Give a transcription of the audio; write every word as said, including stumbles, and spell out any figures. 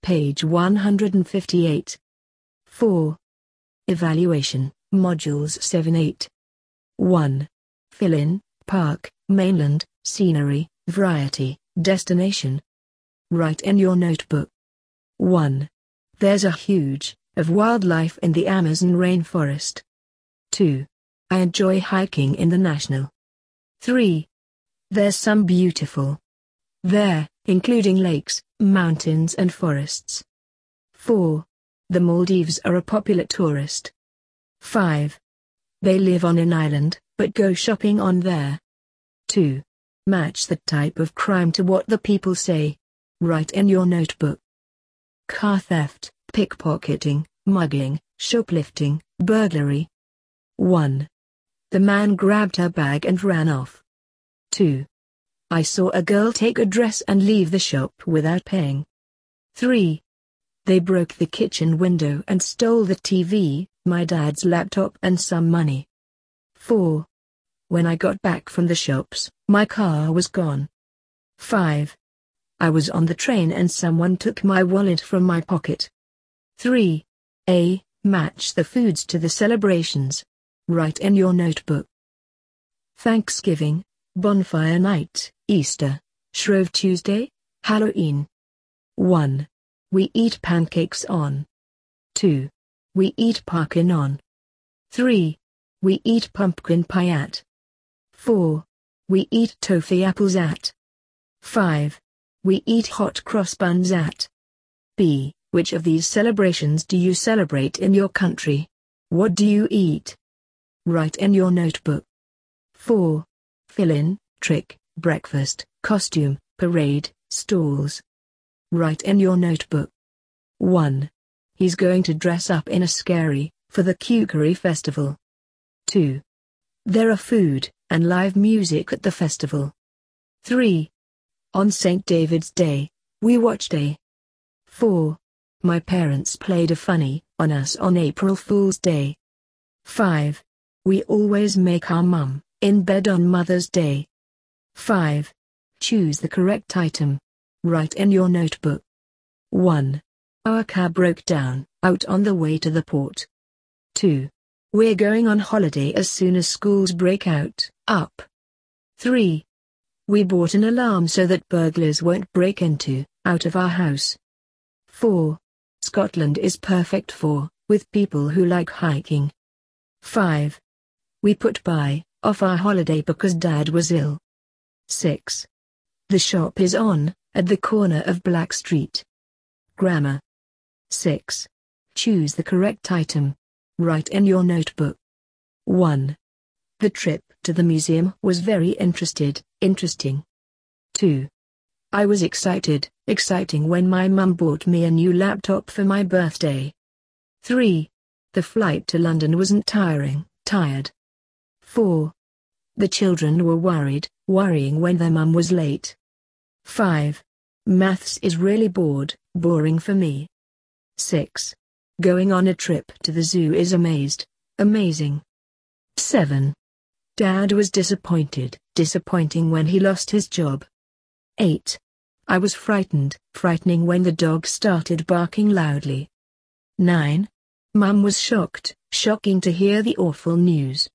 page one hundred fifty-eight. four. Evaluation, Modules seven eight. one. Fill in, park, mainland, scenery, variety, destination. Write in your notebook. one. There's a huge of wildlife in the Amazon rainforest. two. I enjoy hiking in the national. three. There's some beautiful there, including lakes, mountains and forests. four. The Maldives are a popular tourist. five. They live on an island, but go shopping on there. two. Match the type of crime to what the people say. Write in your notebook. Car theft, pickpocketing, mugging, shoplifting, burglary. one. The man grabbed her bag and ran off. two. I saw a girl take a dress and leave the shop without paying. three. They broke the kitchen window and stole the T V, my dad's laptop and some money. four. When I got back from the shops, my car was gone. five. I was on the train and someone took my wallet from my pocket. three. A. Match the foods to the celebrations. Write in your notebook. Thanksgiving, bonfire night, Easter, Shrove Tuesday, Halloween. one. We eat pancakes on. two. We eat pumpkin on. three. We eat pumpkin pie at. four. We eat toffee apples at. five. We eat hot cross buns at. B. Which of these celebrations do you celebrate in your country? What do you eat? Write in your notebook. four. Fill in, trick, breakfast, costume, parade, stalls. Write in your notebook. one. He's going to dress up in a scary, for the Kukri festival. two. There are food and live music at the festival. three. On Saint David's Day, we watched a. four. My parents played a funny on us on April Fool's Day. five. We always make our mum in bed on Mother's Day. five. Choose the correct item. Write in your notebook. one. Our car broke down out on the way to the port. two. We're going on holiday as soon as schools break out. Up. three. We bought an alarm so that burglars won't break into, out of our house. four. Scotland is perfect for, with people who like hiking. five. We put by, off our holiday because Dad was ill. six. The shop is on, at the corner of Black Street. Grammar. six. Choose the correct item. Write in your notebook. one. The trip to the museum was very interested, interesting. two. I was excited, exciting when my mum bought me a new laptop for my birthday. three. The flight to London wasn't tiring, tired. four. The children were worried, worrying when their mum was late. five. Maths is really bored, boring for me. six. Going on a trip to the zoo is amazed, amazing. seven. Dad was disappointed, disappointing when he lost his job. eight. I was frightened, frightening when the dog started barking loudly. nine. Mum was shocked, shocking to hear the awful news.